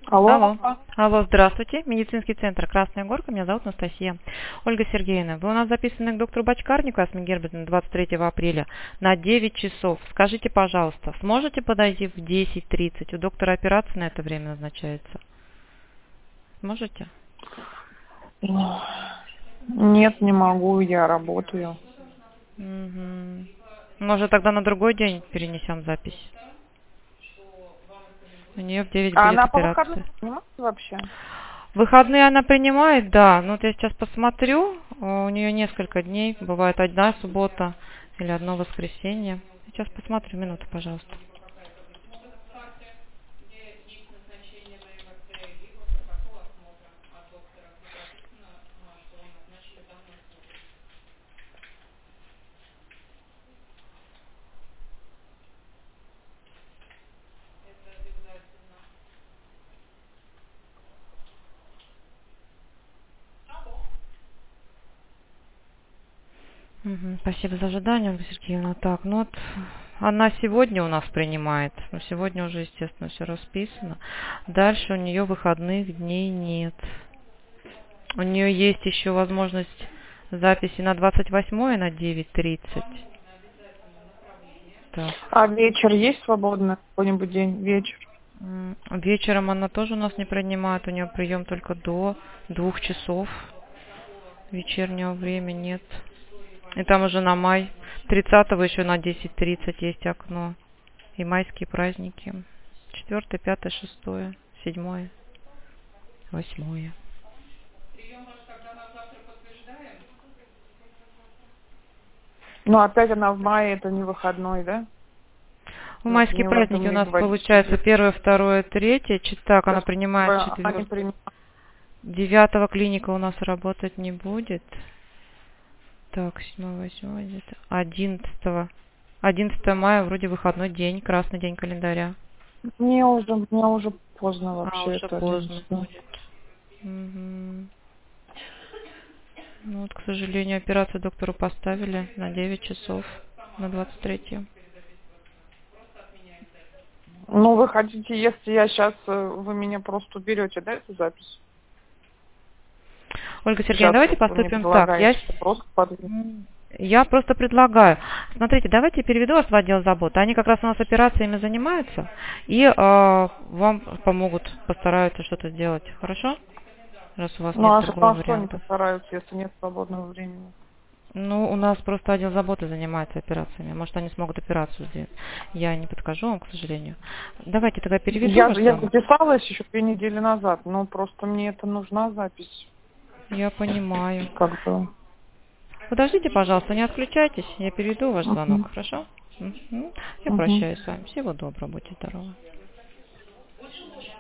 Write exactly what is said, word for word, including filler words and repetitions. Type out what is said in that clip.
Алло. Алло. Алло, здравствуйте. Медицинский центр Красная Горка. Меня зовут Анастасия. Ольга Сергеевна, вы у нас записаны к доктору Бочкарнику Асме Гербертовне двадцать третьего апреля на девять часов. Скажите, пожалуйста, сможете подойти в десять тридцать? У доктора операция на это время назначается. Сможете? Нет, не могу, я работаю. Угу. Может, тогда на другой день перенесем запись? У нее в девять А будет она по выходным операция. занимается вообще? Выходные она принимает, да. Ну вот я сейчас посмотрю. У нее несколько дней. Бывает одна суббота или одно воскресенье. Сейчас посмотрю. Минуту, пожалуйста. Мгм, спасибо за ожидание, Ольга Сергеевна. Так, ну вот она сегодня у нас принимает. Но сегодня уже, естественно, все расписано. Дальше у нее выходных дней нет. У нее есть еще возможность записи на двадцать восьмое на девять тридцать. Так. А вечер есть свободный какой-нибудь день? Вечер. М, Вечером она тоже у нас не принимает. У нее прием только до двух часов. Вечернего времени нет. И там уже на май. тридцатого еще на десять тридцать есть окно. И майские праздники. Четвертое, пятое, шестое, седьмое, восьмое. Ну, опять она в мае, это не выходной, да? В Значит, майские не надо праздники у мне нас говорить. получается первое, второе, третье. Так, она принимает Они четвертое. принимают. Девятого клиника у нас работать не будет. Так, седьмое, восьмое, где-то. Одиннадцатого. Одиннадцатого мая вроде выходной день, красный день календаря. Мне уже, мне уже поздно А, вообще, уже это поздно одиннадцать. будет. Мгм. Ну вот, к сожалению, операцию доктору поставили на девять часов, на двадцать третье. Ну, вы хотите, если я сейчас, вы меня просто уберете, да, эту запись? Ольга Сергеевна, Сейчас давайте вот вы мне поступим так. Я, предлагаете, с- просто подвинуть. м, я просто предлагаю. Смотрите, давайте я переведу вас в отдел заботы. Они как раз у нас операциями занимаются и э, вам помогут, постараются что-то сделать. Хорошо? Раз у вас Ну, нет а что, другого а что они варианта. постараются, если нет свободного времени? Ну, у нас просто отдел заботы занимается операциями. Может, они смогут операцию сделать. Я не подскажу вам, к сожалению. Давайте тогда переведу Я, ваш я звонок. записалась еще две недели назад, но просто мне это нужна запись. Я понимаю. Как бы. Подождите, пожалуйста, не отключайтесь. Я переведу ваш звонок, Мгм. хорошо? Мгм. Я Мгм. прощаюсь с вами. Всего доброго, будьте здоровы.